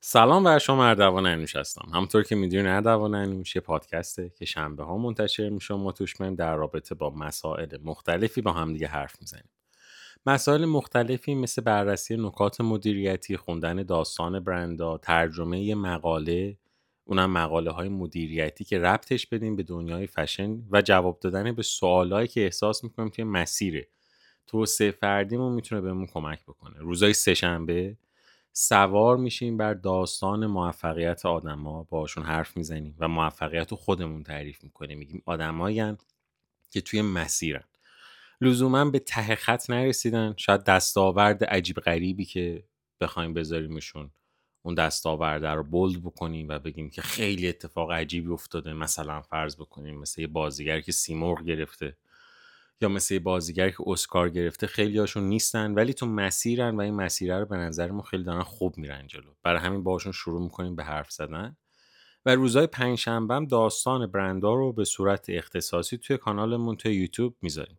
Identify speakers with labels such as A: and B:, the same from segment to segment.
A: سلام بر شما. اردوان انوش هستم. همونطور که میدونین اردوان انوش یه پادکسته که شنبه ها منتشر میشه. ما توش میایم در رابطه با مسائل مختلفی با هم دیگه حرف میزنیم. مسائل مختلفی مثل بررسی نکات مدیریتی، خوندن داستان برندا، ترجمه یه مقاله، اونم مقاله های مدیریتی که ربطش بدیم به دنیای فشن و جواب دادن به سوالایی که احساس میکنیم توی مسیر توسعه فردیمون میتونه بهمون کمک بکنه. روزای سه‌شنبه سوار میشیم بر داستان موفقیت آدما، باشون حرف میزنیم و موفقیت رو خودمون تعریف میکنیم. میگیم آدمایین که توی مسیرن، لزوما به ته خط نرسیدن، شاید دستاورد عجیب غریبی که بخوایم بذاریمشون اون دستاورده رو بولد بکنیم و بگیم که خیلی اتفاق عجیبی افتاده. مثلا فرض بکنیم مثل یه بازیگر که سیمرغ گرفته یا مثل یه بازیگر که اسکار گرفته، خیلی هاشون نیستن ولی تو مسیرن و این مسیره رو به نظر ما خیلی دارن خوب میرن جلو. برای همین باشون شروع میکنیم به حرف زدن و روزهای پنجشنبه هم داستان برندا رو به صورت اختصاصی توی کانالمون توی یوتیوب میذاریم.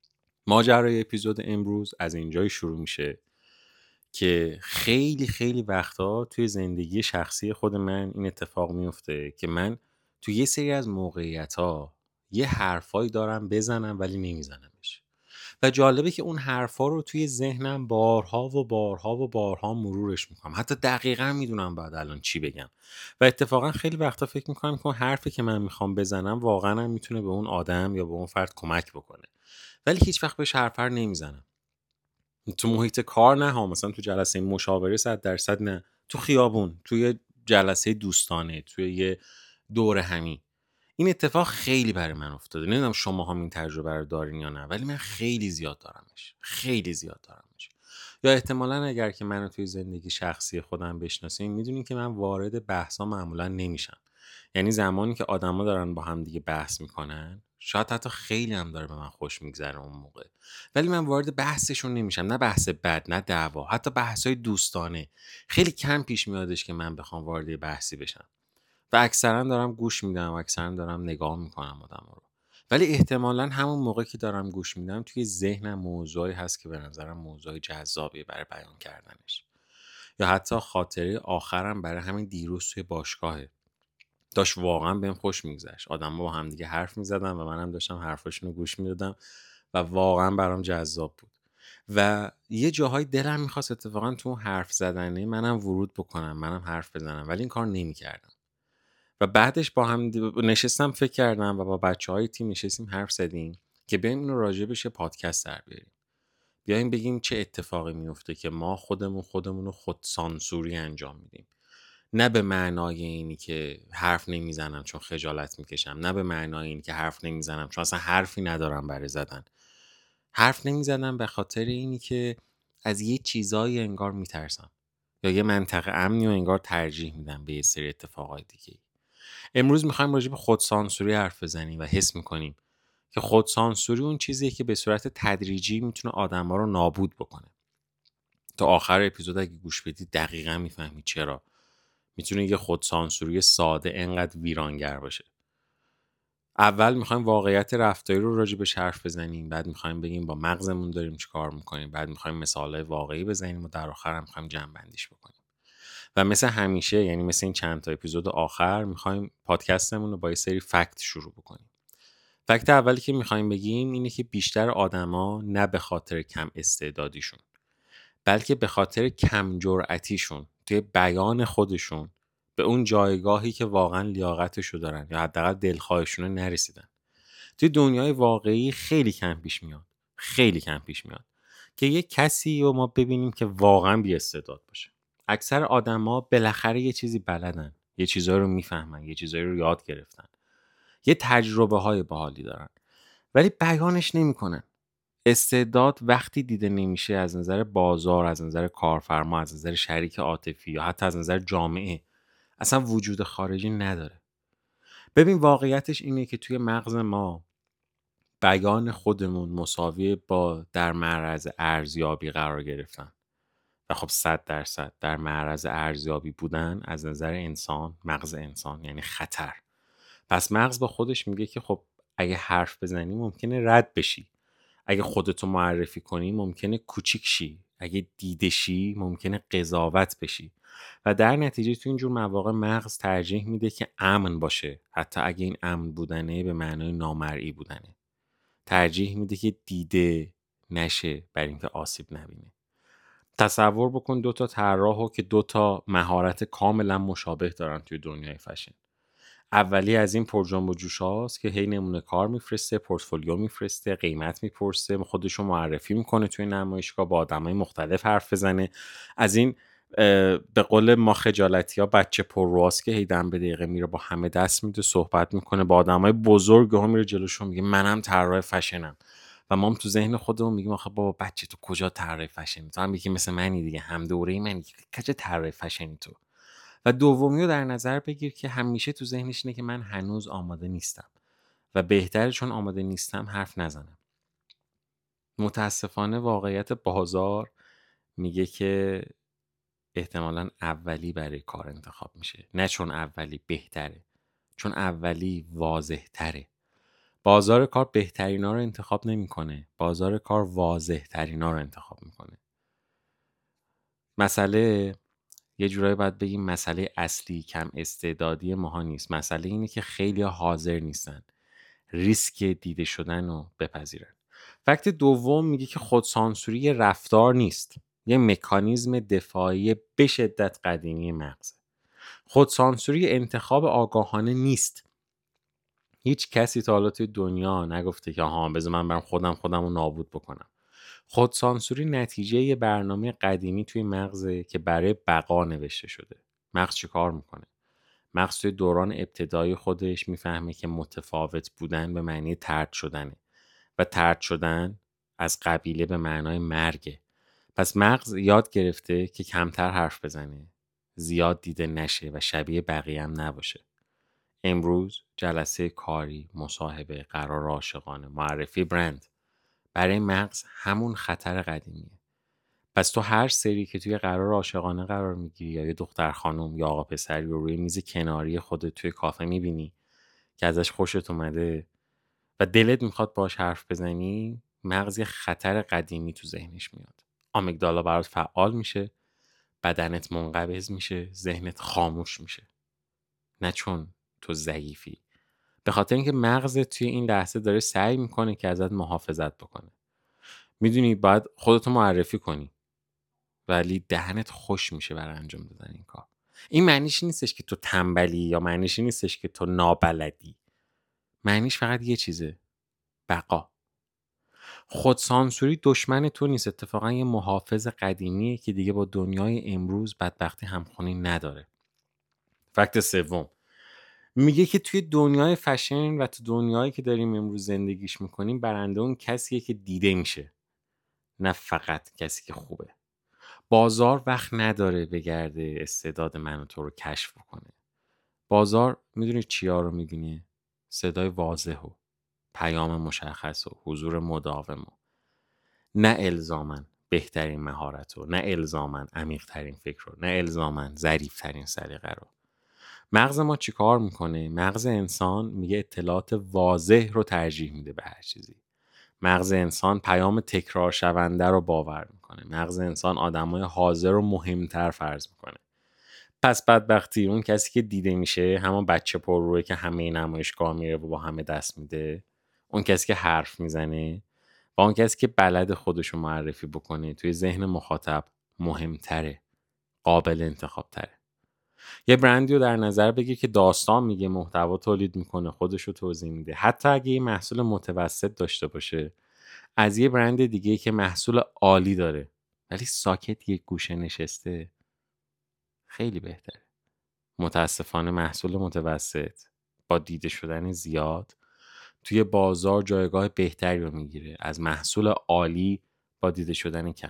A: ماجرای اپیزود امروز از اینجای شروع میشه که خیلی خیلی وقتا توی زندگی شخصی خود من این اتفاق میفته که من توی یه سری از موقعیت‌ها یه حرفایی دارم بزنم ولی نمیزنمش و جالبه که اون حرفا رو توی ذهنم بارها و بارها و بارها مرورش میکنم، حتی دقیقا میدونم بعد الان چی بگم و اتفاقا خیلی وقتا فکر میکنم که اون حرفی که من میخوام بزنم واقعا هم میتونه به اون آدم یا به اون فرد کمک بکنه، ولی هیچ وقت بهش حرف رو نمیزنم. تو محیط کار نه ها، مثلا تو جلسه مشاوره 100% نه، تو خیابون، توی جلسه دوستانه، توی یه دور همی. این اتفاق خیلی برای من افتاده. نمیدونم شما هم این تجربه رو دارین یا نه، ولی من خیلی زیاد دارمش، خیلی زیاد دارمش. یا احتمالاً اگر که منو توی زندگی شخصی خودم بشناسین میدونین که من وارد بحثا معمولا نمیشم. یعنی زمانی که آدما دارن با هم دیگه بحث میکنن، شاید حتی خیلی هم داره به من خوش میگذره اون موقع، ولی من وارد بحثشون نمیشم. نه بحث بد، نه دعوا، حتی بحث‌های دوستانه خیلی کم پیش میادش که من بخوام وارد یه بحثی بشم و اکثرا دارم گوش میدم و اکثرا دارم نگاه میکنم آدم رو. ولی احتمالا همون موقع که دارم گوش میدم توی ذهنم موضوعی هست که به نظرم موضوع جذابیه برای بیان کردنش. یا حتی خاطره آخرم برای همین دیروز توی باشگاهه، داشت واقعا بهم خوش میگذشت، آدم با هم دیگه حرف میزدن و منم داشتم حرفاشون رو گوش میدادم و واقعا برام جذاب بود و یه جاهای دلم میخواست اتفاقا تو اون حرف زدنه منم ورود بکنم، منم حرف بزنم، ولی این کار نمیکردم. و بعدش با هم نشستم فکر کردم و با بچهای تیم نشستیم حرف زدیم که بیایم اینو راجع بهش یه پادکست در بیاریم. بیایم بگیم چه اتفاقی میفته که ما خودمون رو خود سانسوری انجام میدیم. نه به معنای اینی که حرف نمیزنم چون خجالت میکشم، نه به معنای اینی که حرف نمیزنم چون اصلا حرفی ندارم برای زدن. حرف نمیزنم به خاطر اینی که از یه چیزایی انگار میترسم یا یه منطقه امنی و انگار ترجیح میدم به یه سری اتفاقای دیگه. امروز میخوایم راجع به خودسانسوری حرف بزنیم و حس میکنیم که خودسانسوری اون چیزیه که به صورت تدریجی میتونه آدم‌ها رو نابود بکنه. تا آخر اپیزود اگه گوش بدید دقیقاً میفهمید چرا میتونه یه خودسانسوری ساده انقدر ویرانگر باشه. اول میخوایم واقعیت رفتاری رو راجع بهش حرف بزنیم، بعد میخوایم بگیم با مغزمون داریم چیکار میکنیم، بعد میخوایم مثالای واقعی بزنیم و در آخر هم میخوایم جمع‌بندیش بکنیم. و مثل همیشه، یعنی مثل این چند تا اپیزود آخر، میخوایم پادکستمون رو با یه سری فکت شروع بکنیم. فکت اولی که میخوایم بگیم اینه که بیشتر آدما نه به خاطر کم استعدادیشون، بلکه به خاطر کم جرأتیشون توی بیان خودشون به اون جایگاهی که واقعا لیاقتشو دارن یا حداقل دلخواهشون رو نرسیدن. توی دنیای واقعی خیلی کم پیش میاد، خیلی کم پیش میاد که یه کسی رو ما ببینیم که واقعا بی استعداد باشه. اکثر آدما بالاخره یه چیزی بلدن، یه چیزایی رو میفهمن، یه چیزایی رو یاد گرفتن، یه تجربه های باحالی دارن ولی بیانش نمیکنن. استعداد وقتی دیده نمیشه از نظر بازار، از نظر کارفرما، از نظر شریک عاطفی یا حتی از نظر جامعه اصلا وجود خارجی نداره. ببین واقعیتش اینه که توی مغز ما بیان خودمون مساوی با در معرض ارزیابی قرار گرفتن و خب 100% در معرض ارزیابی بودن از نظر انسان، مغز انسان یعنی خطر. پس مغز با خودش میگه که خب اگه حرف بزنی ممکنه رد بشی، اگه خودتو معرفی کنی ممکنه کوچیک شی، اگه دیدشی ممکنه قضاوت بشی و در نتیجه تو اینجور مواقع مغز ترجیح میده که امن باشه، حتی اگه این امن بودنه به معنای نامرئی بودنه. ترجیح میده که دیده نشه برای اینکه آسیب نبینه. تصور بکن دوتا طراحو که دوتا مهارت کاملا مشابه دارن توی دنیای فشن. اولی از این پرجنب و جوش هاست که هی نمونه کار میفرسته، پورتفولیو میفرسته، قیمت میپرسه، خودشو معرفی میکنه توی نمایشگاه، با آدمای مختلف حرف بزنه. از این به قول ما خجالتی ها بچه پررواست که هی دم به دقیقه میره با همه دست میده، صحبت میکنه با آدمای بزرگ ها، میره جلوشون میگه منم طراح فشنم و ما هم تو ذهن خودمون میگیم آخه بابا بچه تو کجا طراح فشنی؟ تو هم یکی مثل منی دیگه، هم دوره منی، کجا طراح فشنی تو؟ و دومی رو در نظر بگیر که همیشه تو ذهنش اینه که من هنوز آماده نیستم و بهتره چون آماده نیستم حرف نزنم. متاسفانه واقعیت بازار میگه که احتمالاً اولی برای کار انتخاب میشه، نه چون اولی بهتره، چون اولی واضح تره. بازار کار بهترینا رو انتخاب نمیکنه، بازار کار واضح ترینا رو انتخاب میکنه. مسئله یه جورایی باید بگیم مسئله اصلی کم استعدادی ماها نیست، مسئله اینه که خیلی حاضر نیستن ریسک دیده شدن رو بپذیرن. فکت دوم میگه که خودسانسوری یه رفتار نیست، یه مکانیزم دفاعی به شدت قدیمی مغزه. خودسانسوری انتخاب آگاهانه نیست. هیچ کسی تا حالا توی دنیا نگفته که ها بذار من برم خودم رو نابود بکنم. خودسانسوری نتیجه یه برنامه قدیمی توی مغزه که برای بقا نوشته شده. مغز چی کار میکنه؟ مغز توی دوران ابتدایی خودش میفهمه که متفاوت بودن به معنی طرد شدنه و طرد شدن از قبیله به معنای مرگه. پس مغز یاد گرفته که کمتر حرف بزنه، زیاد دیده نشه و شبیه بقیه هم نباشه. امروز جلسه کاری، مصاحبه، قرار عاشقانه، معرفی برند برای مغز همون خطر قدیمیه. پس تو هر سری که توی قرار عاشقانه قرار میگیری یا یه دختر خانم یا آقا پسری رو روی میز کناری خودت توی کافه میبینی که ازش خوشت اومده و دلت میخواد باش حرف بزنی، مغز یه خطر قدیمی تو ذهنش میاد. آمیگدالا برات فعال میشه، بدنت منقبض میشه، ذهنت خاموش میشه. نه چون تو ضعیفی، به خاطر اینکه مغزت توی این لحظه داره سعی میکنه که ازت محافظت بکنه. میدونی باید خودتو معرفی کنی ولی دهنت خوش میشه برای انجام دادن این کار. این معنیش نیستش که تو تنبلی یا معنیش نیستش که تو نابلدی. معنیش فقط یه چیزه: بقا. خودسانسوری دشمن تو نیست، اتفاقا یه محافظ قدیمیه که دیگه با دنیای امروز بدبختی همخونی نداره. فکت سوم میگه که توی دنیای فشن و تو دنیایی که داریم امروز زندگیش میکنیم، برنده اون کسیه که دیده میشه، نه فقط کسی که خوبه. بازار وقت نداره بگرده استعداد من و تو رو کشف کنه. بازار میدونی چیا رو میبینه؟ صدای واضح و پیام مشخص و حضور مداوم و نه الزامن بهترین مهارت رو، نه الزامن عمیق ترین فکر رو، نه الزامن ظریف ترین سلیقه رو. مغز ما چی کار میکنه؟ مغز انسان میگه اطلاعات واضح رو ترجیح میده به هر چیزی. مغز انسان پیام تکرار شونده رو باور میکنه. مغز انسان آدمای حاضر رو مهمتر فرض میکنه. پس بدبختی اون کسی که دیده میشه همون بچه پر روی که همه نمایشگاه میره و با همه دست میده، اون کسی که حرف میزنه و اون کسی که بلد خودشو معرفی بکنه توی ذهن مخاطب مهمتره، قابل انتخاب تره. یه برندی رو در نظر بگیر که داستان میگه، محتوا تولید میکنه، خودشو توضیح میده. حتی اگه یه محصول متوسط داشته باشه از یه برند دیگه که محصول عالی داره ولی ساکت یک گوشه نشسته، خیلی بهتره. متاسفانه محصول متوسط با دیده شدن زیاد توی بازار جایگاه بهتری رو میگیره از محصول عالی با دیده شدن کم.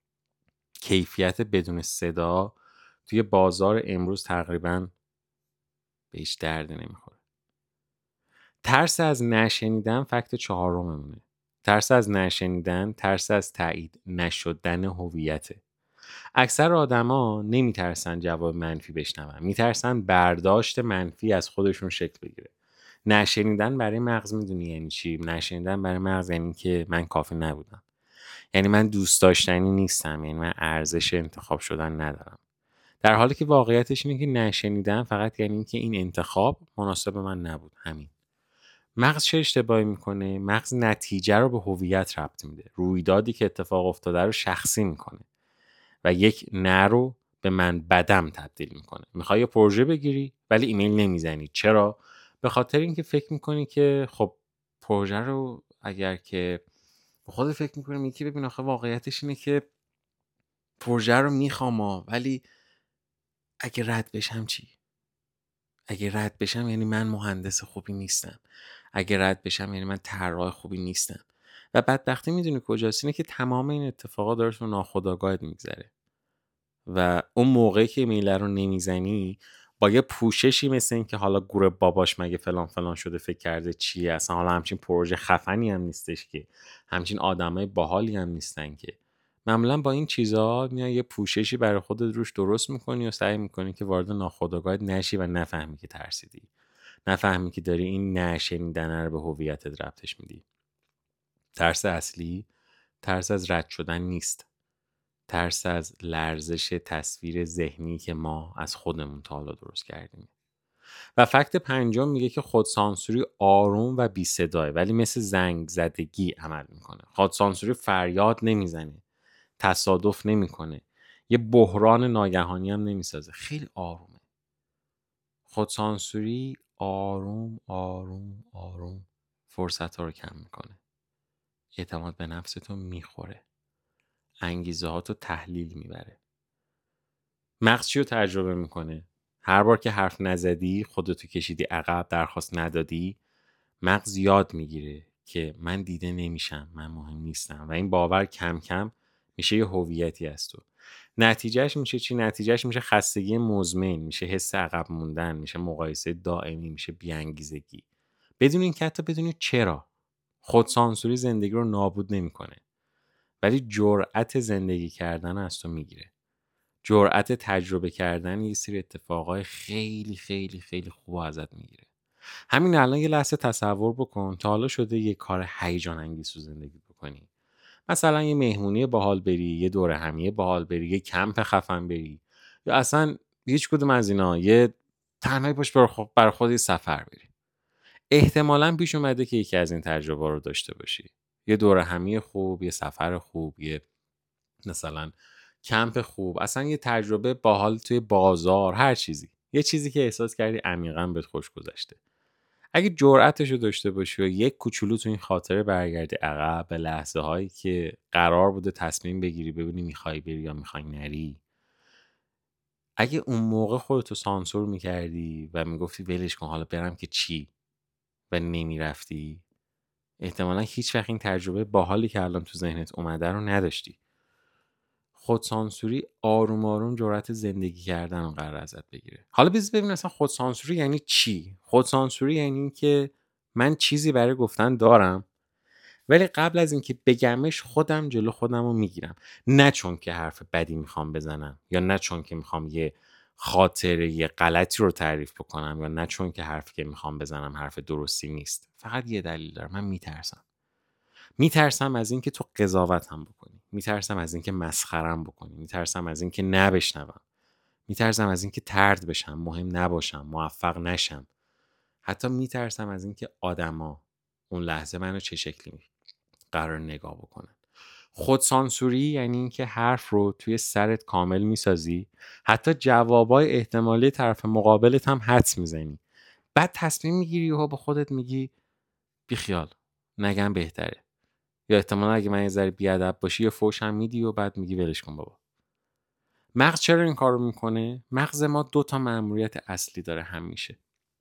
A: کیفیت بدون صدا توی بازار امروز تقریباً به هیچ دردی نمیخوره. ترس از نشنیدن فکت چهارممونه. ترس از نشنیدن، ترس از تایید نشدن هویته. اکثر آدما نمیترسن جواب منفی بشنون، میترسن برداشت منفی از خودشون شکل بگیره. نشنیدن برای مغز میدونی یعنی چی؟ نشنیدن برای مغز یعنی که من کافی نبودم، یعنی من دوست داشتنی نیستم، یعنی من ارزش انتخاب شدن ندارم. در حالی که واقعیتش اینه که نشنیدن فقط یعنی اینکه این انتخاب مناسب من نبود. همین. مغز چه اشتباهی میکنه؟ مغز نتیجه رو به هویت ربط میده. رویدادی که اتفاق افتاده رو شخصی میکنه و یک نه رو به من بدم تبدیل میکنه. میخوای یه پروژه بگیری ولی ایمیل نمیزنی. چرا؟ به خاطر اینکه فکر میکنی که خب پروژه رو اگر که به خود فکر میکنی که ببین آخه واقعیتش اینه که پروژه رو میخوام ولی اگه رد بشم چی؟ اگه رد بشم یعنی من مهندس خوبی نیستم. اگه رد بشم یعنی من طراح خوبی نیستم. و بدبختی میدونی کجاست؟ اینه که تمام این اتفاقات داره تو ناخودآگاهت میگذره و اون موقعی که ایمیل رو نمیزنی با یه پوششی مثل این که حالا گور باباش مگه فلان فلان شده فکر کرده چیه، اصلا حالا همچین پروژه خفنی هم نیستش که، همچین آدمای باحالی هم نیستن که، معمولا با این چیزا میای یه پوششی برای خودت روش درست میکنی و سعی میکنی که وارد ناخودآگاهت نشی و نفهمی که ترسیدی، نفهمی که داری این نشنیدن رو به هویتت ربطش میدی. ترس اصلی ترس از رد شدن نیست، ترس از لرزش تصویر ذهنی که ما از خودمون تا حالا درست کردیم. و فکت پنجم میگه که خودسانسوری آروم و بی صداه ولی مثل زنگ زدگی عمل میکنه. خودسانسوری فریاد نمیزنه، تصادف نمیکنه، یه بحران ناگهانی هم نمیسازه، خیلی آرومه. خودسانسوری آروم آروم آروم فرصت ها رو کم میکنه، اعتماد به نفستو میخوره، انگیزه هاتو تحلیل میبره. مغز چی رو تجربه میکنه؟ هر بار که حرف نزدی، خودتو کشیدی عقب، درخواست ندادی، مغز یاد میگیره که من دیده نمیشم، من مهم نیستم و این باور کم کم میشه یه هویتی از تو. نتیجهش میشه چی؟ نتیجهش میشه خستگی مزمن، میشه حس عقب موندن، میشه مقایسه دائمی، میشه بی‌انگیزگی. بدون این که حتی بدونی چرا. خودسانسوری زندگی رو نابود نمیکنه ولی جرأت زندگی کردن از تو میگیره. جرأت تجربه کردن یه سری اتفاقای خیلی خیلی خیلی خوب ازت میگیره. همین الان یه لحظه تصور بکن تا حالا شده یه کار هیجان انگیز تو زندگی بکنی. مثلا یه مهمونی باحال بری، یه دوره همیه باحال بری، یه کمپ خفن بری، یا اصلا هیچ کدوم از اینا، یه تنهایی باش برای خود یه سفر بری. احتمالاً پیش اومده که یکی از این تجربه رو داشته باشی. یه دوره همی خوب، یه سفر خوب، یه مثلا کمپ خوب، اصلا یه تجربه باحال توی بازار، هر چیزی. یه چیزی که احساس کردی عمیقاً بهت خوش گذشته. اگه جرأتش رو داشته باشی و یک کوچولو تو این خاطره برگردی عقب به لحظه هایی که قرار بوده تصمیم بگیری ببینی میخوای بری یا میخوای نری، اگه اون موقع خودتو سانسور میکردی و میگفتی ولش کن حالا برم که چی و نمیرفتی، احتمالا هیچ وقت این تجربه باحالی که الان تو ذهنت اومده رو نداشتی. خودسانسوری آروم آروم جرأت زندگی کردن رو قرار ازت بگیره. حالا ببین اصلا خودسانسوری یعنی چی؟ خودسانسوری یعنی این که من چیزی برای گفتن دارم ولی قبل از اینکه بگمش خودم جلو خودم رو میگیرم. نه چون که حرف بدی میخوام بزنم یا نه چون که میخوام یه خاطره یه غلطی رو تعریف بکنم یا نه چون که حرفی که میخوام بزنم حرف درستی نیست. فقط یه دلیل داره، من میترسم. میترسم از اینکه تو قضاوتم بکنی، میترسم از اینکه مسخرم بکنی، میترسم از اینکه نبشنوم، میترسم از اینکه طرد بشم، مهم نباشم، موفق نشم. حتی میترسم از اینکه آدما اون لحظه منو چه شکلی قرار نگاه بکنن. خودسانسوری یعنی اینکه حرف رو توی سرت کامل میسازی، حتی جوابای احتمالی طرف مقابلت هم حدس میزنی، بعد تصمیم میگیری و به خودت میگی بیخیال، نگم بهتره، یا احتمالا اگه من یه ذره بیادب باشی یا فوش هم میدی و بعد میگی ولش کن بابا. مغز چرا این کارو میکنه؟ مغز ما 2 مأموریت اصلی داره همیشه.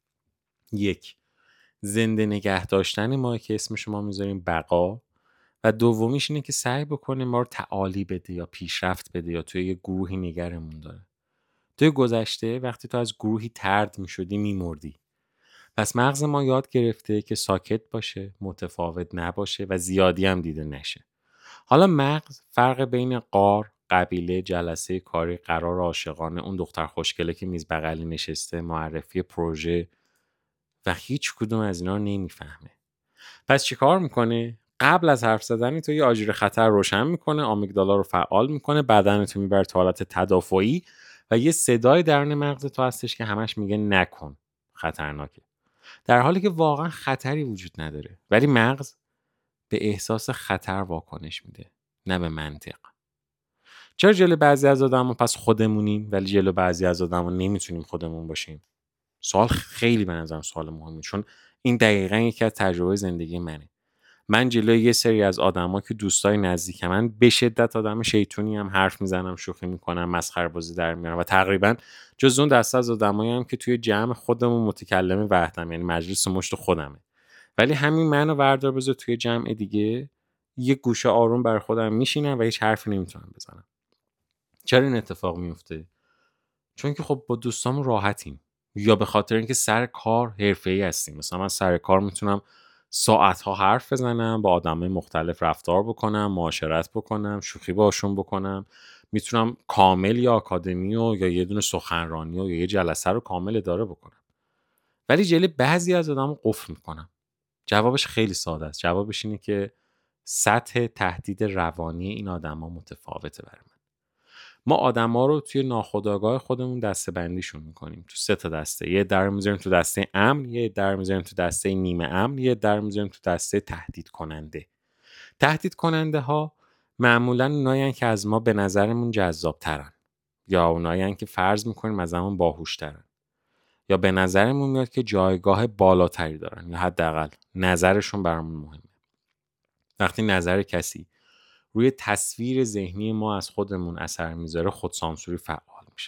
A: 1 زنده نگه داشتن ما که اسمش ما میذاریم بقا، و دومیش اینه که سعی بکنه ما رو تعالی بده یا پیشرفت بده یا توی یه گروهی نگرمون داره. توی گذشته وقتی تو از گروهی طرد میشدی میمردی. پس مغز ما یاد گرفته که ساکت باشه، متفاوت نباشه و زیادی هم دیده نشه. حالا مغز فرق بین غار، قبیله، جلسه کاری، قرار عاشقانه، اون دختر خوشگله که میز بغلی نشسته، معرفی پروژه و هیچ کدوم از اینا رو نمیفهمه. پس چی کار میکنه؟ قبل از حرف زدن تو یه آژیر خطر روشن میکنه، آمیگدالا رو فعال میکنه، بدن تو میبره تو حالت تدافعی و یه صدای درون مغز تو هستش که همش میگه نکن، خطرناکه. در حالی که واقعا خطری وجود نداره، ولی مغز به احساس خطر واکنش میده، نه به منطق. چرا جلو بعضی از آدما پس خودمونیم ولی جلو بعضی از آدما نمیتونیم خودمون باشیم؟ سوال خیلی به نظرم سوال مهمه، چون این دقیقاً یکی از تجربه زندگی منه. من جلوی یه سری از آدما که دوستای نزدیک من به شدت آدم شیطونی هم، حرف میزنم، شوخی میکنم، مسخره بازی در میارم و تقریبا جز اون دسته از آدمایی هم که توی جمع خودمون متکلم وحدم، یعنی مجلس مشت خودمه. ولی همین منو وردار بذار توی جمع دیگه، یه گوشه آروم بر خودم میشینم و هیچ حرفی نمیتونم بزنم. چرا این اتفاق میفته؟ چون که خب با دوستامون راحتیم، یا به خاطر اینکه سر کار حرفه‌ای هستیم. مثلا من سر کار میتونم ساعت‌ها حرف بزنم، با آدمای مختلف رفتار بکنم، معاشرت بکنم، شوخی باشون بکنم، میتونم کامل یا آکادمی یا یه دونه سخنرانی یا یه جلسه رو کامل اداره بکنم. ولی جلوی بعضی از آدما قفل میکنم. جوابش خیلی ساده است. جوابش اینه که سطح تهدید روانی این آدما متفاوته برای من. ما آدما رو توی ناخودآگاه خودمون دسته‌بندیشون میکنیم تو 3 تا دسته. یه در میذاریم تو دسته امن، یه در میذاریم تو دسته نیمه امن، یه در میذاریم تو دسته تهدید کننده. تهدید کننده ها معمولا اونایین که از ما به نظرمون جذاب ترن، یا اونایین که فرض میکنیم از همون باهوش ترن، یا به نظرمون میاد که جایگاه بالاتری دارن، یا حداقل نظرشون برامون مهمه. وقتی نظر کسی روی تصویر ذهنی ما از خودمون اثر میذاره، خودسانسوری فعال میشه.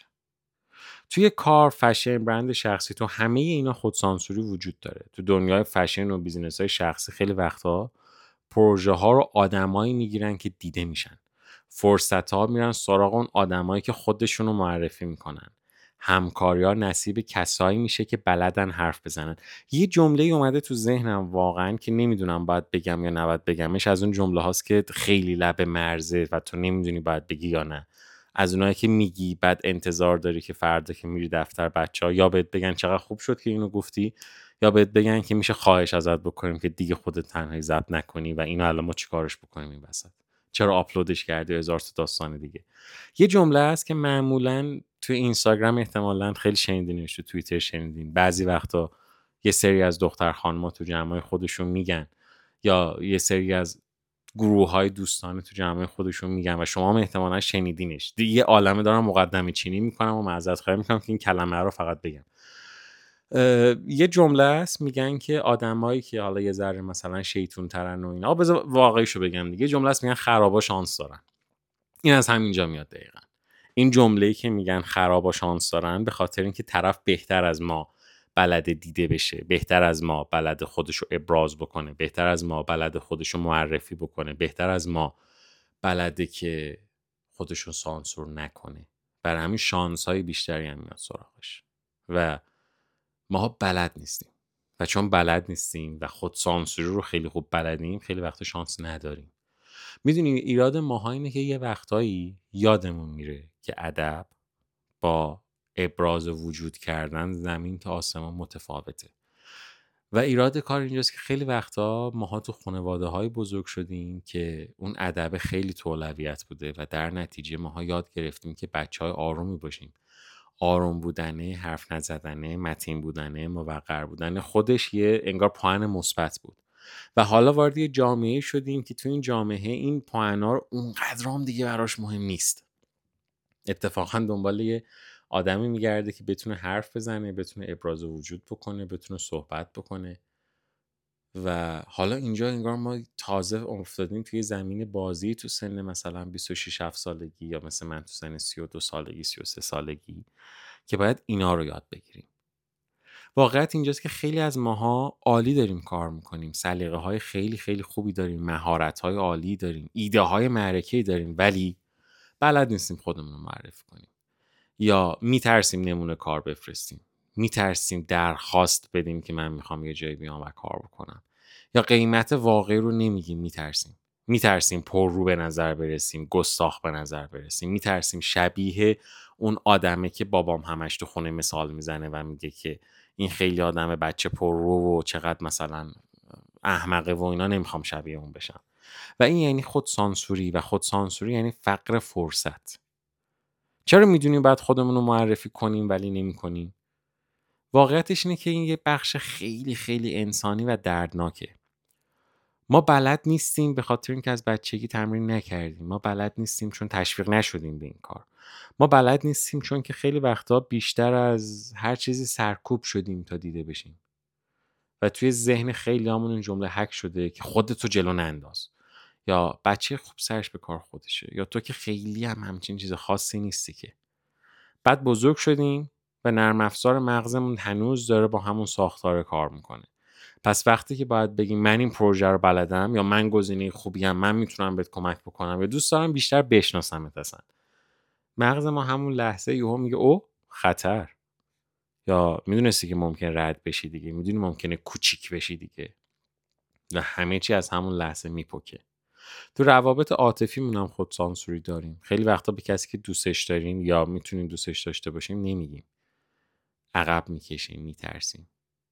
A: توی کار، فشن، برند شخصی، تو همه اینا خودسانسوری وجود داره. تو دنیای فشن و بیزینس های شخصی خیلی وقتا پروژه ها رو آدمایی میگیرن که دیده میشن. فرصت ها میرن سراغ اون آدمایی که خودشونو معرفی میکنن. همکاری ها نصیب کسایی میشه که بلدن حرف بزنن. یه جمله اومده تو ذهنم واقعا که نمیدونم باید بگم یا نباید بگمش. از اون جمله هاست که خیلی لب مرزه و تو نمیدونی باید بگی یا نه. از اونایی که میگی بعد انتظار داری که فردا که میری دفتر بچه‌ها یا بهت بگن چقدر خوب شد که اینو گفتی، یا بهت بگن که میشه خواهش ازت بکنیم که دیگه خودت تنهایی ضبط نکنی و اینو الان ما چیکارش بکنیم این وسط، چرا آپلودش کردی، هزار تا داستان دیگه. یه جمله است که معمولا تو اینستاگرام احتمالاً خیلی شنیدینش، تو توییتر شنیدین. بعضی وقتا یه سری از دختر خانم‌ها تو جمعای خودشون میگن، یا یه سری از گروه‌های دوستانه تو جمعای خودشون میگن و شما هم احتمالاً شنیدینش. یه عالمه دارم مقدمه چینی میکنم و معذرت خواهی میکنم که این کلمه رو فقط بگم. یه جمله است میگن که آدمایی که حالا یه ذره مثلا شیطون ترن و اینا، بذار واقعیشو بگم دیگه، جمله است میگن خرابا شانس دارن. این از همینجا میاد دقیقاً. این جمله‌ای که میگن خرابا شانس دارن به خاطر اینکه طرف بهتر از ما بلد دیده بشه، بهتر از ما بلد خودشو ابراز بکنه، بهتر از ما بلد خودشو معرفی بکنه، بهتر از ما بلده که خودشو سانسور نکنه. برای همین شانس‌های بیشتری هم میاد سراغش و ماها بلد نیستیم. و چون بلد نیستیم و خود سانسوری رو خیلی خوب بلدیم، خیلی وقت شانس نداریم. میدونی ایراد ماها اینه که یه وقتایی یادمون میره که ادب با ابراز وجود کردن زمین تا آسمان متفاوته. و ایراد کار اینجاست که خیلی وقتا ماها تو خانواده‌های بزرگ شدیم که اون ادب خیلی تو اولویت بوده و در نتیجه ماها یاد گرفتیم که بچه‌های آرومی باشیم. آروم بودنه، حرف نزدنه، متین بودنه، موقر بودنه، خودش یه انگار پوان مثبت بود. و حالا وارد یه جامعه شدیم که تو این جامعه این پوان‌ها رو اونقدر هم دیگه براش مهم نیست. اتفاقا دنبال یه آدمی میگرده که بتونه حرف بزنه، بتونه ابراز وجود بکنه، بتونه صحبت بکنه. و حالا اینجا انگار ما تازه افتادیم توی زمین بازی تو سن مثلا 26 سالگی، یا مثل من تو سن 32 سالگی، 33 سالگی، که باید اینا رو یاد بگیریم. واقعیت اینجاست که خیلی از ماها عالی داریم کار میکنیم، سلیقه های خیلی خیلی خوبی داریم، مهارت های عالی داریم، ایده های معرکه‌ای داریم، ولی بلد نیستیم خودمون رو معرفی کنیم، یا میترسیم نمونه کار بفرستیم، میترسیم درخواست بدیم که من میخوام یه جایی بیام و کار بکنم، یا قیمت واقعی رو نمیگیم، میترسیم پر رو به نظر برسیم، گستاخ به نظر برسیم، میترسیم شبیه اون آدمه که بابام همش تو خونه مثال میزنه و میگه که این خیلی آدم بچه پر رو و چقدر مثلا احمقه و اینا نمیخوام شبیه اون بشم. و این یعنی خودسانسوری، و خودسانسوری یعنی فقر فرصت. چرا میدونیم بعد خودمون رو معرفی کنیم ولی نمی‌کنیم؟ واقعیتش اینه که این یه بخش خیلی خیلی انسانی و دردناکه. ما بلد نیستیم به خاطر اینکه از بچگی تمرین نکردیم. ما بلد نیستیم چون تشویق نشدیم به این کار. ما بلد نیستیم چون که خیلی وقتا بیشتر از هر چیزی سرکوب شدیم تا دیده بشیم. و توی ذهن خیلیامون این جمله هک شده که خودتو جلو ننداز، یا بچه خوب سرش به کار خودشه، یا تو که خیلی هم همچین چیز خاصی نیستی که. بعد بزرگ شدیم و نرم افزار مغزمون هنوز داره با همون ساختار کار میکنه. پس وقتی که باید بگیم من این پروژه رو بلدم، یا من گزینه خوبیم، من میتونم بهت کمک بکنم، یا دوست دارم بیشتر بشناسمت، اصلا مغز ما همون لحظه یهو میگه او خطر، یا میدونستی که ممکن رد بشی دیگه، میدونی ممکنه کوچیک بشی دیگه، و همه چی از همون لحظه میپکه. تو روابط عاطفی مونم خود سانسوری داریم. خیلی وقتا به کسی که دوستش داریم یا میتونیم دوستش داشته باشیم نمیگیم، عقب میکشیم، میترسیم.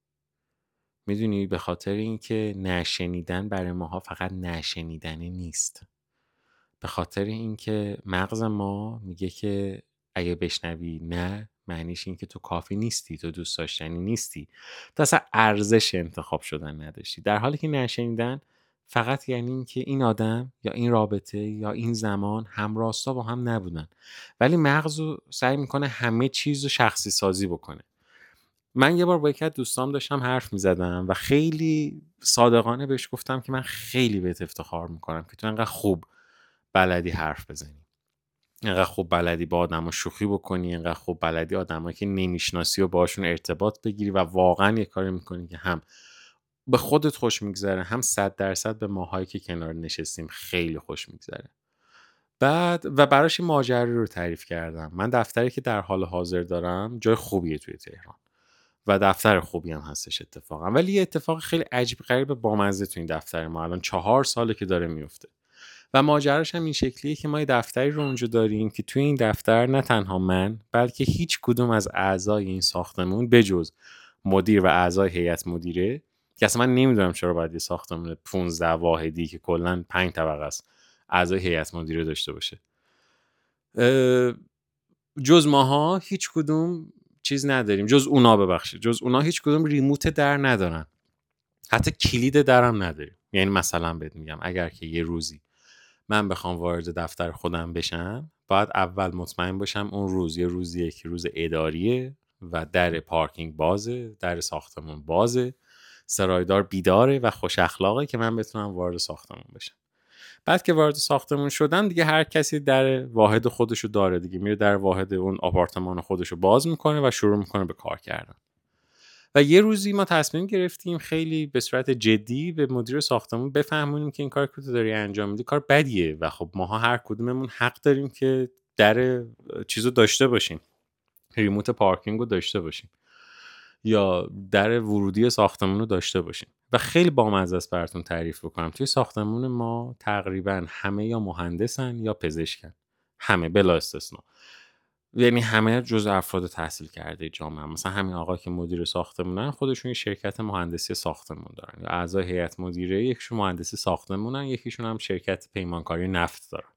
A: میدونی به خاطر اینکه نشنیدن برای ماها فقط نشنیدنی نیست. به خاطر اینکه مغز ما میگه که اگه بشنوی نه، معنیش این که تو کافی نیستی، تو دوست داشتنی نیستی، تو اصلا ارزش انتخاب شدن نداشتی. در حالی که نشنیدن فقط یعنی این که این آدم یا این رابطه یا این زمان همراستا با هم نبودن، ولی مغز رو سعی میکنه همه چیز رو شخصی سازی بکنه. من یه بار با یکی از دوستام داشتم حرف میزدم و خیلی صادقانه بهش گفتم که من خیلی بهت افتخار میکنم که تو انقدر خوب بلدی حرف بزنی، انقدر خوب بلدی با آدما شوخی بکنی، انقدر خوب بلدی آدمایی که نمیشناسی و باشون ارتباط بگیری و واقعا یه کاری میکنی که هم به خودت خوش میگذره، هم 100% به ماهایی که کنار نشستیم خیلی خوش میگذره. بعد و براش این ماجرا رو تعریف کردم. من دفتری که در حال حاضر دارم جای خوبیه توی تهران و دفتر خوبی هم هستش اتفاقا، ولی یه اتفاق خیلی عجیب غریب بامزه تو این دفتر ما الان 4 ساله که داره میفته. و ماجراش هم این شکلیه که ما یه دفتری رو اونجا داریم که توی این دفتر نه تنها من، بلکه هیچ کدوم از اعضای این ساختمون بجز مدیر و اعضای هیئت مدیره، که اصلا من نمیدونم چرا باید یه ساختمون 15 واحدی که کلا 5 طبقه است اعضای هیئت مدیره داشته باشه، جز ماها هیچ کدوم چیز نداریم. جز اونا هیچ کدوم ریموت در ندارن، حتی کلید درم نداریم. یعنی مثلا بهت میگم اگر که یه روزی من بخوام وارد دفتر خودم بشم، باید اول مطمئن باشم اون روز یه روزیه که روز اداریه و در پارکینگ بازه، در ساختمون بازه، سرایدار بیداره و خوش اخلاقه که من بتونم وارد ساختمون بشم. بعد که وارد ساختمون شدن دیگه هر کسی در واحد خودشو داره دیگه، میره در واحد اون آپارتمان خودشو باز میکنه و شروع میکنه به کار کردن. و یه روزی ما تصمیم گرفتیم خیلی به صورت جدی به مدیر ساختمون بفهمونیم که این کار که تو داری انجام میدی کار بدیه و خب ماها هر کدوممون حق داریم که در چیزو داشته باشیم، ریموت پارکینگ رو داشته باشیم یا در ورودی ساختمون رو داشته باشیم. و خیلی بامزه است براتون تعریف بکنم، توی ساختمون ما تقریبا همه یا مهندسن یا پزشکن، همه بلا استثنا، یعنی همه جز افراد تحصیل کرده جامعه. مثلا همین آقا که مدیر ساختمونن خودشون یه شرکت مهندسی ساختمون دارن، یا اعضای هیئت مدیره یکیشون مهندسی ساختمونن، یکیشون هم شرکت پیمانکاری نفت دارن.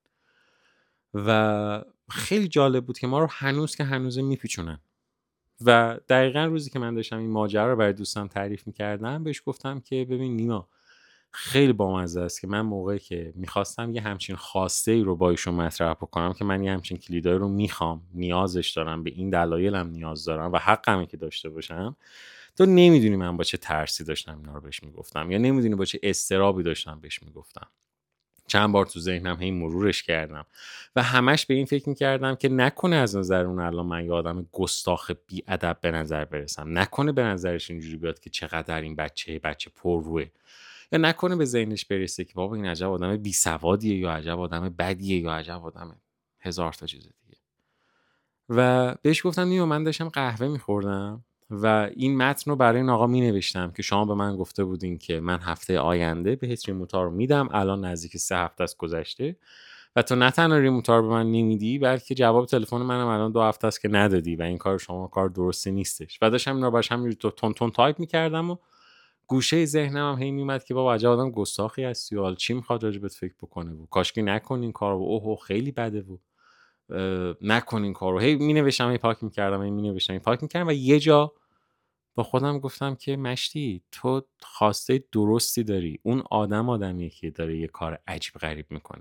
A: و خیلی جالب بود که ما رو هنوز میپیچونن. و دقیقا روزی که من داشتم این ماجرا رو برای دوستم تعریف میکردم بهش گفتم که ببین نیما، خیلی بامزه است که من موقعی که میخواستم یه همچین خواسته ای رو با ایشون مطرح بکنم که من یه همچین کلیدایی رو میخوام، نیازش دارم، به این دلایلم نیاز دارم و حقمه که داشته باشم، تو نمیدونی من با چه ترسی داشتم اینا رو بهش میگفتم، یا نمیدونی با چه اضطرابی داشتم بهش میگفتم. چند بار تو ذهنم هی مرورش کردم و همش به این فکر میکردم که نکنه از نظر اون الان من یه آدم گستاخ بی ادب به نظر برسم، نکنه به نظرش اینجوری بیاد که چقدر این بچه پرروه، یا نکنه به ذهنش برسه که بابا این عجب آدم بی سوادیه، یا عجب آدم بدیه، یا عجب آدم هزار تا چیز دیگه. و بهش گفتم نیما، من داشتم قهوه میخوردم و این متن رو برای این آقا مینوشتم که شما به من گفته بودین که من هفته آینده بهت ریموتار رو میدم، الان نزدیک 3 هفته است گذشته و تو نه تنها ریموتار به من نمیدی بلکه جواب تلفن منم الان 2 هفته است که ندادی و این کار شما کار درستی نیستش. و داشتم اینا باش همینجوری تون تایپ میکردم و گوشه ذهنم هم هی میومد که بابا عجب آدم گستاخی هستی و حالا چی میخواد راجبت فکر بکنه و کاشکی نکنین این کارو و اوه خیلی بده و نکنین این کارو. هی مینوشتم هی پاک میکردم هی مینوشتم هی پاک میکردم و یه جا با خودم گفتم که مشتی تو خواسته درستی داری. اون آدمیه که داره یه کار عجیب غریب میکنه.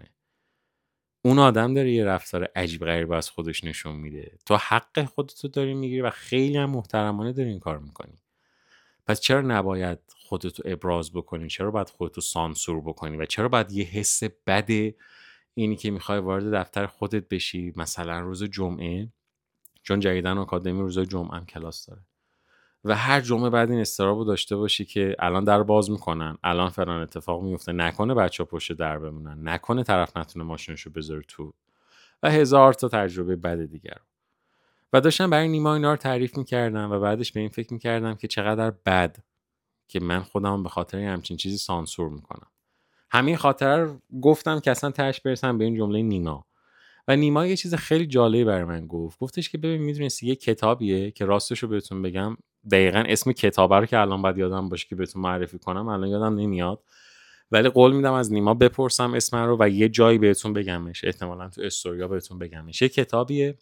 A: اون آدم داره یه رفتار عجیب غریب از خودش نشون میده. تو حق خودتو داری میگیری و خیلی هم محترمانه داری این کار میکنی. پس چرا نباید خودتو ابراز بکنی؟ چرا باید خودتو سانسور بکنی؟ و چرا باید یه حس بده اینی که میخوای وارد دفتر خودت بشی مثلا روز جمعه، چون جدیدن آکادمی روز جمعه هم کلاس داره و هر جمعه بعد این استرابو داشته باشی که الان در باز میکنن، الان فلان اتفاق میفته، نکنه بچه ها پشت در بمونن، نکنه طرف نتونه ماشینشو بذاره تو و هزار تا تجربه بد دیگر. و داشتم برای نیما اینا رو تعریف میکردم و بعدش به این فکر میکردم که چقدر بد که من خودم به خاطر همچین چیزی سانسور میکنم. همین خاطره رو گفتم که اصلا تهش برسم به این جمله نیما. و نیما یه چیز خیلی جالبی برای من گفتش که ببین میدونستی یه کتابیه که راستشو بهتون بگم دقیقاً اسم کتابه رو که الان باید یادم باشه که بهتون معرفی کنم الان یادم نمیاد، ولی قول میدم از نیما بپرسم اسم رو و یه جایی بهتون بگمش، احتمالاً تو استوریا بهتون بگمش. یه کتابیه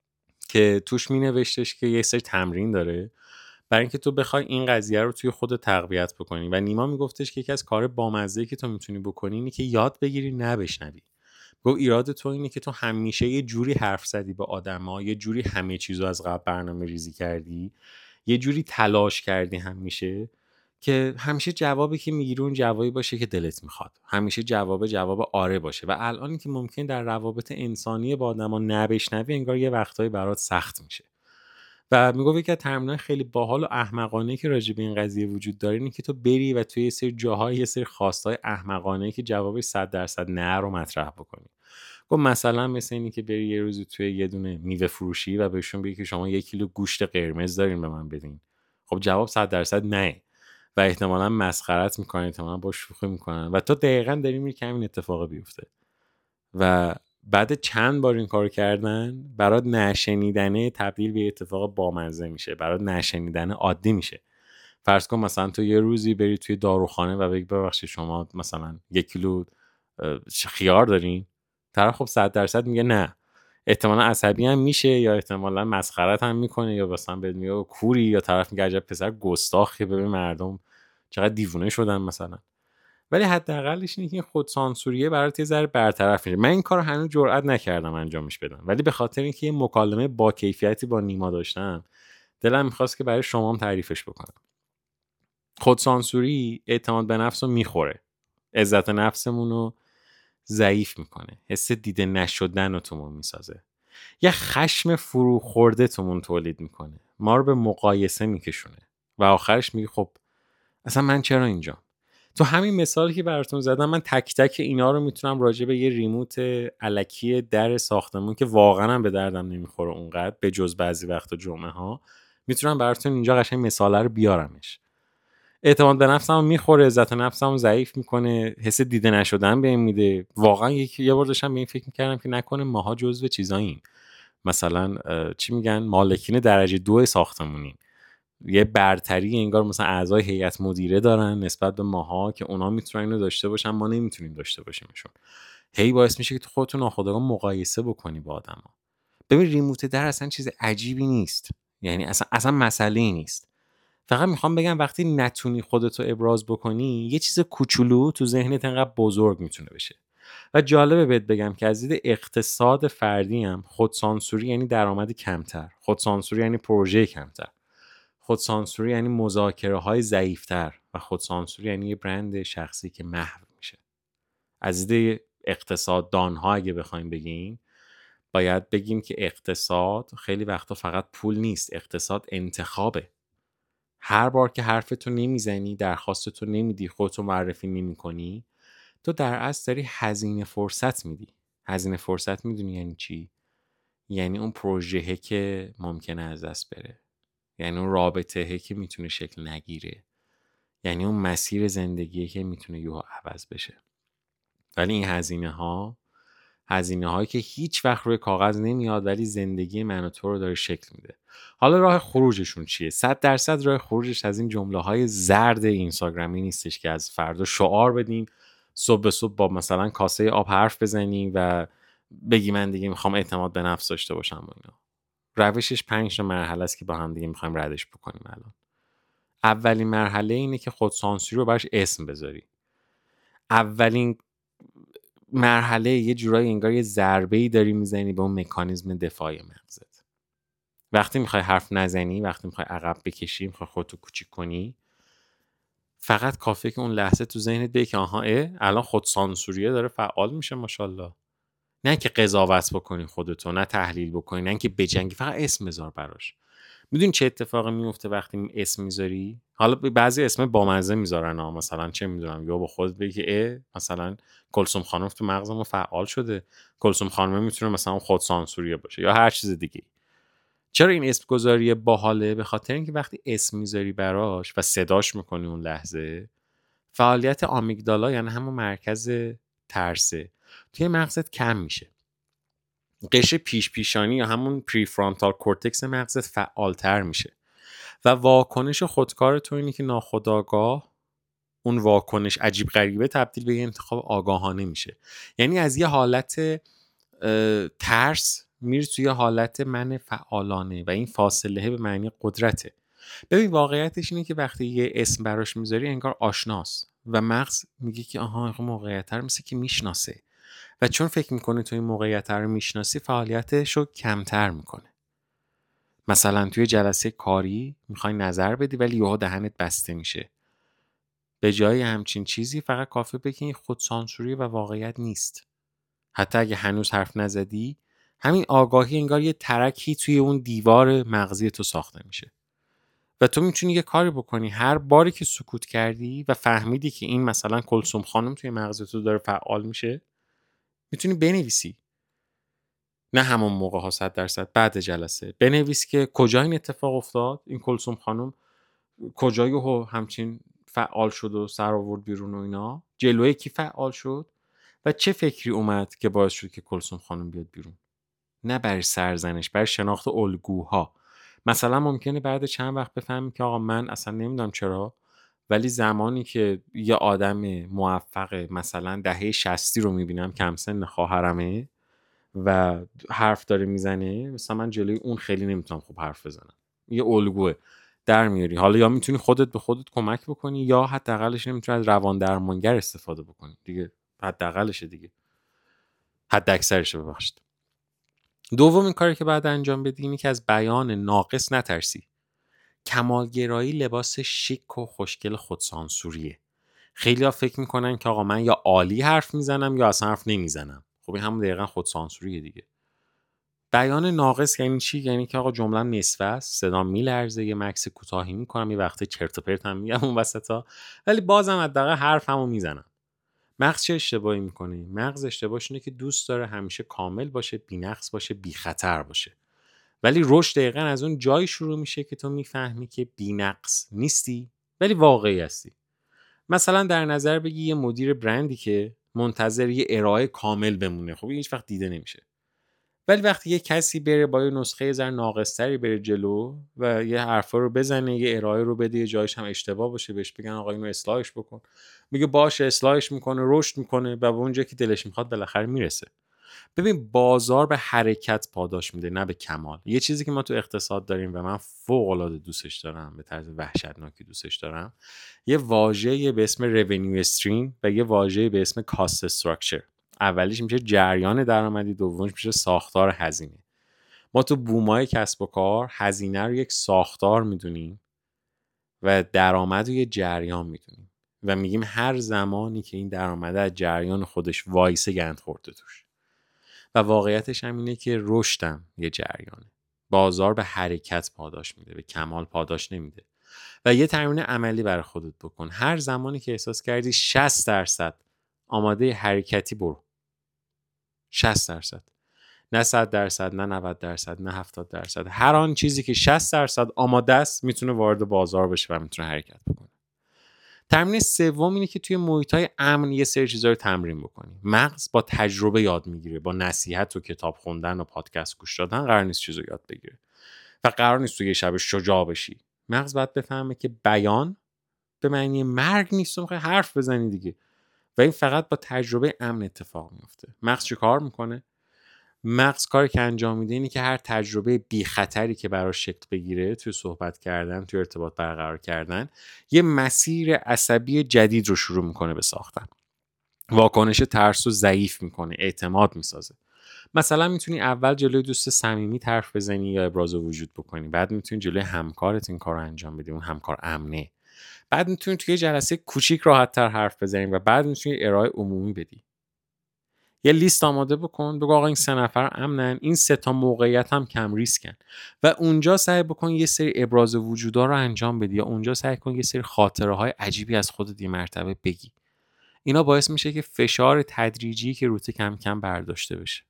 A: که توش مینوشتش که یه سری تمرین داره برای اینکه تو بخوای این قضیه رو توی خودت تقویت بکنی. و نیما میگفتش که یکی از کار بامزه‌ای که تو میتونی بکنی اینه که یاد بگیری نبشنوی. گفت ایراد تو اینه که تو همیشه یه جوری حرف زدی با آدما، یه جوری همه چیزو از قبل برنامه ریزی کردی، یه جوری تلاش کردی همیشه که همیشه جوابی که میگیری اون جوابی باشه که دلت میخواد، همیشه جواب آره باشه. و الان که ممکن در روابط انسانی با آدما نبشنوی انگار یه وقتایی برات سخت میشه. و میگفت یکی از تمرینای خیلی باحال و احمقانه‌ای که راجع به این قضیه وجود داره اینه که تو بری و توی یه سری جاهای یه سری خواستای احمقانه‌ای که جوابش 100% نه رو مطرح بکنی. گفت مثلا مثل اینی که بری یه روزی توی یه دونه میوه فروشی و بهشون بگی که شما 1 کیلو گوشت قرمز دارین به من بدین. خب جواب 100% نه و احتمالاً مسخرت میکنن، احتمالاً با شوخی میکنن و تو دقیقاً داری میری که همین اتفاق بیفته. و بعد چند بار این کارو کردن برات نشنیدنه تبدیل به اتفاق بامزه میشه، برات نشنیدنه عادی میشه. فرض کن مثلا تو یه روزی بری توی داروخانه و بگی ببخشید شما مثلا 1 کیلو خیار دارین، طرف خب 100% میگه نه. احتمالا عصبی هم میشه یا احتمالا مسخرت هم میکنه یا مثلا بهت میگه کوری، یا طرف میگه عجب پسر گستاخی، ببین مردم چقدر دیوونه شدن مثلا. ولی حداقلش اینه که این خودسانسوریه برات یه ذره برطرف میشه. من این کارو هنوز جرئت نکردم انجامش بدم، ولی به خاطر اینکه یه مکالمه با کیفیتی با نیما داشتم دلم میخواست که برای شما هم تعریفش بکنم. خودسانسوری اعتماد به نفس رو میخوره، عزت نفسمون رو ضعیف میکنه، حس دیده نشدن رو تومون میسازه، یه خشم فرو خورده تومون تولید میکنه، ما رو به مقایسه میکشونه و آخرش میگه خب اصلا من چرا اینجام؟ تو همین مثالی که براتون زدم من تک تک اینا رو میتونم راجع به یه ریموت الکی در ساختمون که واقعا هم به دردم نمیخوره اونقدر به جز بعضی وقتا جمعه ها، میتونم براتون اینجا قشنگ مثاله رو بیارمش. اعتماد به نفسم میخوره، عزت نفسم ضعیف میکنه، حس دیده نشدن بهم میده. واقعا یه بار داشتم به این فکر میکردم که نکنه ماها جزو چیزاییم، مثلا چی میگن مالکین درجه 2 ساختمونیم، یه برتری انگار مثلا اعضای هیئت مدیره دارن نسبت به ماها که اونا میتونن اینو داشته باشن ما نمیتونیم داشته باشیمشون. هی باعث میشه که تو خودتو ناخودآگاه مقایسه بکنی با آدما. ببین ریموت در اصلا چیز عجیبی نیست، یعنی اصلا مسئله‌ای نیست. فقط میخوام بگم وقتی نتونی خودتو ابراز بکنی یه چیز کوچولو تو ذهنت انقدر بزرگ میتونه بشه. و جالبه بهت بگم که از دید اقتصاد فردی هم خودسانسوری یعنی درآمد کمتر، خودسانسوری یعنی پروژه کمتر، خودسانسوری یعنی مذاکره های ضعیفتر و خودسانسوری یعنی یه برند شخصی که محو میشه. از دید اقتصاددان ها اگه بخوایم بگیم باید بگیم که اقتصاد خیلی وقتا فقط پول نیست، اقتصاد انتخابه. هر بار که حرفتو نمیزنی، درخواستتو نمیدی، خودتو معرفی نمی‌کنی، تو در اصل داری هزینه فرصت میدی. هزینه فرصت میدونی یعنی چی؟ یعنی اون پروژه‌ای که ممکنه از دست بره، یعنی اون رابطه‌ای که میتونه شکل نگیره، یعنی اون مسیر زندگیه که میتونه یهو عوض بشه. ولی این هزینه هایی که هیچ وقت روی کاغذ نمیاد ولی زندگی من و تو رو داره شکل میده. حالا راه خروجشون چیه؟ 100% راه خروجش از این جمله های زرد اینستاگرامی نیستش که از فردا شعار بدیم، صبح به صبح با مثلا کاسه آب حرف بزنیم و بگی من دیگه میخوام اعتماد به نفس داشته باشم و اینا. روشش 5 تا مرحله است که با هم دیگه میخوایم ردش بکنیم الان. اولین مرحله اینه که خودسانسوری رو براش اسم بذاری. اولین مرحله یه جورایی انگار یه ضربه‌ای داری میزنی به اون مکانیزم دفاعی مغزت. وقتی میخوای حرف نزنی، وقتی میخوای عقب بکشی، میخوای خودتو کوچیک کنی، فقط کافیه که اون لحظه تو ذهنت بگی که آها الان خودسانسوریه داره فعال میشه ماشاءالله. نه که قضاوت بکنی خودتو، نه تحلیل بکنی، نه که بجنگی، فقط اسم بذار براش. میدونی چه اتفاقی میفته وقتی اسم میذاری؟ حالا بعضی اسم بامزه میذارن ها، مثلا چه میدونم یا با خودت بگی مثلا کلثوم خانم تو مغزمون فعال شده، کلثوم خانم میتونه مثلا خودسانسوریه باشه یا هر چیز دیگه. چرا این اسم گذاری باحاله؟ به خاطر اینکه وقتی اسم میذاری براش و صداش میکنی اون لحظه، فعالیت آمیگدالا یعنی همون مرکز ترسه توی مغزت کم میشه. قشر پیشانی یا همون پریفرانتال کورتکس مغزت فعالتر میشه و واکنش خودکار تو اینه که ناخودآگاه اون واکنش عجیب غریبه تبدیل به یه انتخاب آگاهانه میشه. یعنی از یه حالت ترس میره توی حالت من فعالانه و این فاصله به معنی قدرته. ببین واقعیتش اینه که وقتی یه اسم براش میذاری انگار آشناست و مغز میگه که آها این موقعیت رو مثل که میشناسه و چون فکر میکنه تو این موقعیت رو میشناسی فعالیتش رو کمتر میکنه. مثلا توی جلسه کاری میخوای نظر بدی ولی یهو دهنت بسته میشه. به جای همچین چیزی فقط کافی بگی این خودسانسوری و واقعیت نیست. حتی اگه هنوز حرف نزدی، همین آگاهی انگار یه ترکی توی اون دیوار مغزی تو ساخته میشه و تو میتونی یه کاری بکنی. هر باری که سکوت کردی و فهمیدی که این مثلا کلثوم خانم توی مغز تو داره فعال میشه، میتونی بنویسی. نه همون موقع ها 100%، بعد جلسه بنویس که کجا این اتفاق افتاد، این کلثوم خانم کجای همچین فعال شد و سر آورد بیرون و اینا، جلوی کی فعال شد و چه فکری اومد که باعث شد که کلثوم خانم بیاد بیرون. نه برای سرزنش، برای شناخت الگوها. مثلا ممکنه بعد چند وقت بفهمی که آقا من اصلا نمیدونم چرا، ولی زمانی که یه آدم موفق مثلا دهه 60 رو میبینم کم سن خواهرمه و حرف داره میزنه، مثلا من جلوی اون خیلی نمیتونم خوب حرف بزنم. یه الگوه در میاری. حالا یا میتونی خودت به خودت کمک بکنی یا حداقلش نمیتونی از روان درمانگر استفاده بکنی دیگه. حداقلشه دیگه، حد اکثرشه ببخشید. دومین کاری که بعد انجام بدی اینه که از بیان ناقص نترسی. کمالگرایی لباس شیک و خوشگل خودسانسوریه. خیلی‌ها فکر میکنن که آقا من یا عالی حرف میزنم یا اصلا حرف نمیزنم. خب این همون دقیقاً خودسانسوریه دیگه. بیان ناقص یعنی چی؟ یعنی که آقا جمله‌ام نصفه است، صدام میلرزه، یه مکس کوتاهی میکنم، یه وقته چرت و پرت هم میگم اون وسطا، ولی بازم حداقل حرفمو میزنم. مغز چه اشتباهی میکنه؟ مغز اشتباهش اینه که دوست داره همیشه کامل باشه، بی‌نقص باشه، بی خطر باشه. ولی رشد دقیقاً از اون جایی شروع میشه که تو میفهمی که بی‌نقص نیستی ولی واقعی هستی. مثلا در نظر بگی یه مدیر برندی که منتظر یه ارائه کامل بمونه، خب هیچ وقت دیده نمیشه. ولی وقتی یه کسی بره با یه نسخه زر ناقصتری بره جلو و یه حرفا رو بزنه، یه ارائه رو بده، یه جایش هم اشتباه باشه، بهش بگن آقا اینو اصلاحش بکن، میگه باشه، اصلاحش میکنه، رشد میکنه و به اونجایی که دلش میخواد بالاخره میرسه. ببین بازار به حرکت پاداش میده نه به کمال. یه چیزی که ما تو اقتصاد داریم و من فوق العاده دوستش دارم، به طرز وحشتناکی دوستش دارم، یه واژه به اسم revenue stream و یه واژه به اسم cost structure. اولیش میشه جریان درآمدی، دومیش میشه ساختار هزینه. ما تو بومای کسب و کار هزینه رو یک ساختار میدونیم و درآمد رو یه جریان میدونیم و میگیم هر زمانی که این درآمد از جریان خودش وایسه گند خورده توش. و واقعیتش هم اینه که رشدم یه جریانه. بازار به حرکت پاداش میده، به کمال پاداش نمیده. و یه تمرین عملی برای خودت بکن. هر زمانی که احساس کردی 60% آماده حرکتی برو. 60%. نه 100%، نه 90%، نه 70%. هر آن چیزی که 60% آماده است میتونه وارد بازار بشه و میتونه حرکت بکنه. تمرین سوم اینه که توی محیط‌های امن یه سری چیزا رو تمرین بکنی. مغز با تجربه یاد میگیره، با نصیحت و کتاب خوندن و پادکست گوش دادن قرار نیست چیزو یاد بگیره و قرار نیست توی یه شب شجاع بشی. مغز باید بفهمه که بیان به معنی مرگ نیست، تو میخوای حرف بزنی دیگه، و این فقط با تجربه امن اتفاق میفته. مغز چی کار میکنه؟ مغز کاری که انجام میده اینه که هر تجربه بی خطری که براش شکل بگیره توی صحبت کردن، توی ارتباط برقرار کردن، یه مسیر عصبی جدید رو شروع میکنه به ساختن. واکنش ترس رو ضعیف میکنه، اعتماد میسازه. مثلا میتونی اول جلوی دوست صمیمی حرف بزنی یا ابراز وجود بکنی، بعد میتونی جلوی همکارت این کارو انجام بدی، اون همکار امنه. بعد میتونی توی جلسه کوچیک راحت‌تر حرف بزنی و بعد میتونی ارائه عمومی بدی. یه لیست آماده بکن، بگو آقا این 3 نفر امنن، این 3 تا موقعیت هم کم ریسکن، و اونجا سعی بکن یه سری ابراز وجودا رو انجام بدی، یا اونجا سعی کن یه سری خاطره های عجیبی از خودت یه مرتبه بگی. اینا باعث میشه که فشار تدریجی که روت کم کم برداشته بشه.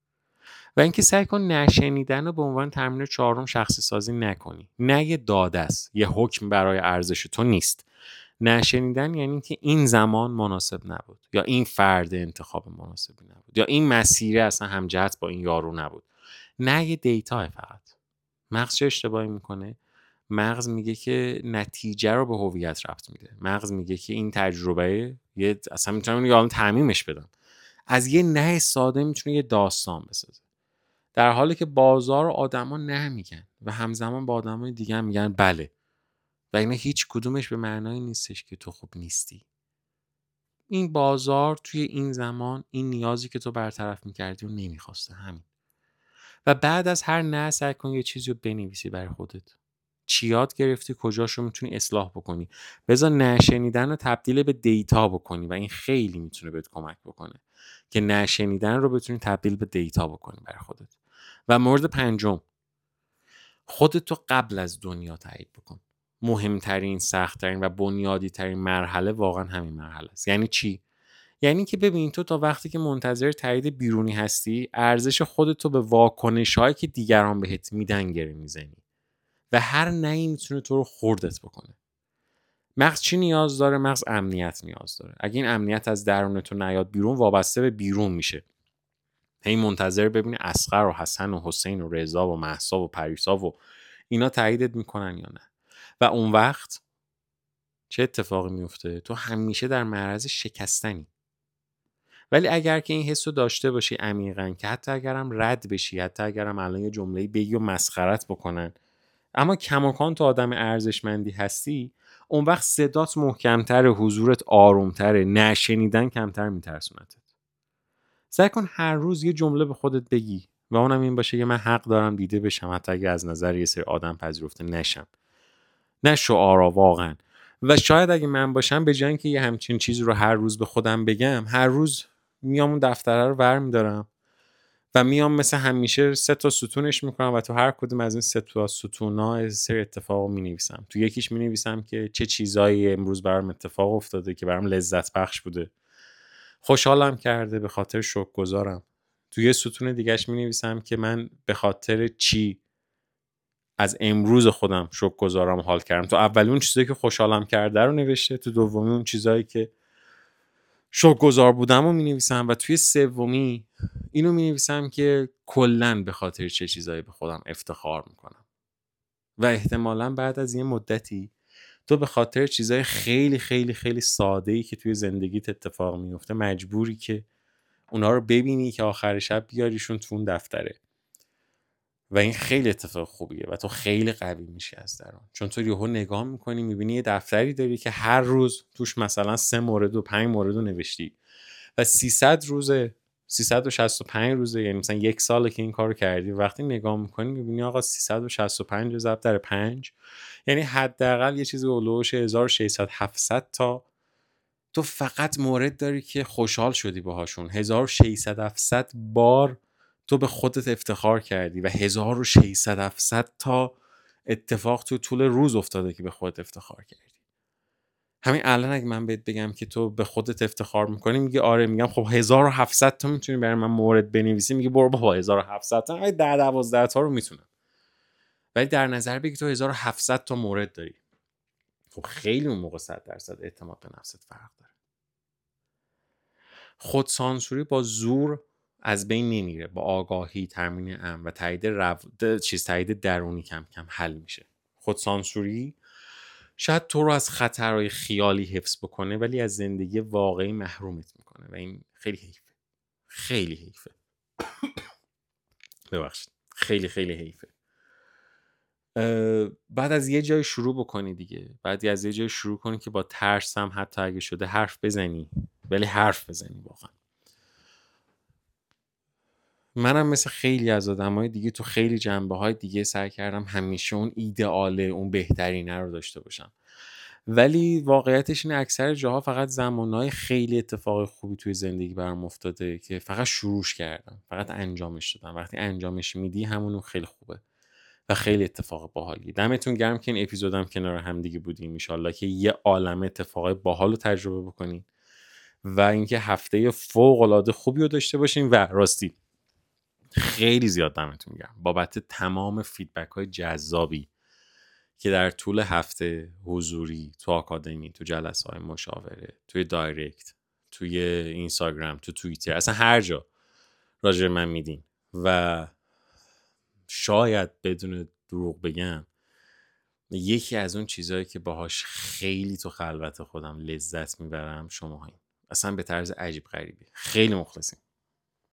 A: و اینکه سعی کن نشنیدن رو به عنوان تمرین 4 شخصی سازی نکنی. نه یه داده است، یه حکم برای ارزش تو نیست. نشنیدن یعنی که این زمان مناسب نبود، یا این فرد انتخاب مناسبی نبود، یا این مسیر اصلا همجهت با این یارو نبود. نه یه دیتا فقط. مغز چه اشتباهی میکنه؟ مغز میگه که نتیجه رو به هویت ربط میده. مغز میگه که این تجربه اصلا میتونم یه تعمیمش بدم، از یه نه ساده میتونه یه داستان بسازه، در حالی که بازار و آدما نه میگن و همزمان با آدمای دیگه هم میگن بله، و اینا هیچ کدومش به معنای نیستش که تو خوب نیستی. این بازار توی این زمان این نیازی که تو برطرف میکردی رو نمیخواسته، همین. و بعد از هر نه سعی کن یه چیزی رو بنویسی برای خودت. چی یاد گرفتی، کجاش رو میتونی اصلاح بکنی. بذار نشنیدن رو تبدیل به دیتا بکنی و این خیلی میتونه بهت کمک بکنه که نشنیدن رو بتونی تبدیل به دیتا بکنی برای خودت. و مورد 5، خودت رو قبل از دنیا تایید بکن. مهمترین، سختترین و بنیادی ترین مرحله واقعا همین مرحله است. یعنی چی؟ یعنی که ببین، تو تا وقتی که منتظر تایید بیرونی هستی، ارزش خودت رو به واکنش‌هایی که دیگران بهت میدن گره میزنی و هر نهی میتونه تو رو خردت بکنه. مغز چی نیاز داره؟ مغز امنیت نیاز داره. اگه این امنیت از درون تو نیاد بیرون، وابسته به بیرون میشه. هی منتظر ببینی اصغر و حسن و حسین و رضا و مهسا و پریسا و اینا تاییدت میکنن یا نه. و اون وقت چه اتفاقی میفته؟ تو همیشه در معرض شکستنی. ولی اگر که این حس رو داشته باشی عمیقاً، که حتی اگرم رد بشی، حتی اگرم الان یه جمله‌ای بگی و مسخرت بکنن، اما کماکان تو آدم ارزشمندی هستی، اون وقت صدات محکم‌تر، حضورت آروم‌تره، نشنیدن کمتر میترسونتت. سعی کن هر روز یه جمله به خودت بگی و اونم این باشه که من حق دارم دیده بشم، حتی اگه از نظر یه سری آدم پذیرفته نشم. نه شعارا واقعا. و شاید اگه من باشم، به جای اینکه یه همچین چیزی رو هر روز به خودم بگم، هر روز میام اون دفتره رو برمی‌دارم و میام مثل همیشه 3 تا ستونش میکنم و تو هر کدوم از این 3 تا ستونا یه سری اتفاق می‌نویسم. تو یکیش می‌نویسم که چه چیزایی امروز برام اتفاق افتاده که برام لذت بخش بوده، خوشحالم کرده، به خاطر شکرگزارم. تو یه ستون دیگه‌اش می‌نویسم که من به خاطر چی از امروز خودم شکرگزارم و حال کردم. تو اولی اون چیزایی که خوشحالم کرده رو نوشته، تو دومی اون چیزایی که شکرگزار بودم رو می‌نویسم، و توی سومی اینو می‌نویسم که کلاً به خاطر چه چیزایی به خودم افتخار میکنم. و احتمالاً بعد از یه مدتی تو به خاطر چیزای خیلی خیلی خیلی ساده‌ای که توی زندگیت اتفاق میفته مجبوری که اونا رو ببینی که آخر شب بیاریشون تو اون دفتره. و این خیلی اتفاق خوبیه و تو خیلی قوی میشی از درون، چون تو یهو نگاه میکنی میبینی یه دفتری داری که هر روز توش مثلا 3 مورد و 5 مورد رو نوشتی و 300 روزه، 365 روزه، یعنی مثلا 1 ساله که این کارو کردی. وقتی نگاه میکنی میبینی آقا 365 رو ضرب در 5، یعنی حداقل یه چیزی اولوش 1600 700 تا تو فقط مورد داری که خوشحال شدی باهاشون. 1600 700 بار تو به خودت افتخار کردی و 1600 700 تا اتفاق تو طول روز افتاده که به خودت افتخار کردی. همین الان اگه من بهت بگم که تو به خودت افتخار میکنی، میگی آره. میگم خب 1700 تا میتونی برای من مورد بنویسی، میگی برو بابا 1700 تا 10-12 تا رو میتونم. ولی در نظر بگی تو 1700 تا مورد داری. خب خیلی اون موقع 100% اعتماد به نفست فرق داره. خودسانسوری با زور از بین نمیره، با آگاهی، تمرین امن و تایید درونی کم کم حل میشه. خودسانسوری شاید تو رو از خطرهای خیالی حفظ بکنه ولی از زندگی واقعی محرومت میکنه و این خیلی حیفه. خیلی حیفه. ببخشید. خیلی خیلی حیفه. بعد از یه جای شروع بکنی دیگه. بعد از یه جای شروع کنی که با ترس هم حتی اگه شده حرف بزنی، ولی حرف بزنی واقعا. منم مثل خیلی از آدمای دیگه تو خیلی جنبه‌های دیگه سعی کردم همیشه اون ایدئاله، اون بهترینه رو داشته باشم. ولی واقعیتش اینه اکثر جاها فقط زمانهای خیلی اتفاق خوبی توی زندگی برام افتاده که فقط شروعش کردم، فقط انجامش دادم. وقتی انجامش میدی همونو خیلی خوبه و خیلی اتفاق باحالیه. دمتون گرم که این اپیزودم کنار هم دیگه بودیم. ان شاءالله که یه عالمه اتفاق باحال رو تجربه بکنین و اینکه هفته فوق العاده خوبی رو داشته باشین. و راستی خیلی زیاد دمتون گرم بابت تمام فیدبک های جذابی که در طول هفته حضوری تو آکادمی، تو جلسه های مشاوره، توی دایرکت، توی اینستاگرام، تو توییتر، اصلا هر جا راجع من میدین. و شاید بدون دروغ بگم یکی از اون چیزهایی که باهاش خیلی تو خلوت خودم لذت میبرم شماهایی. اصلا به طرز عجیب غریبی. خیلی مخلصیم.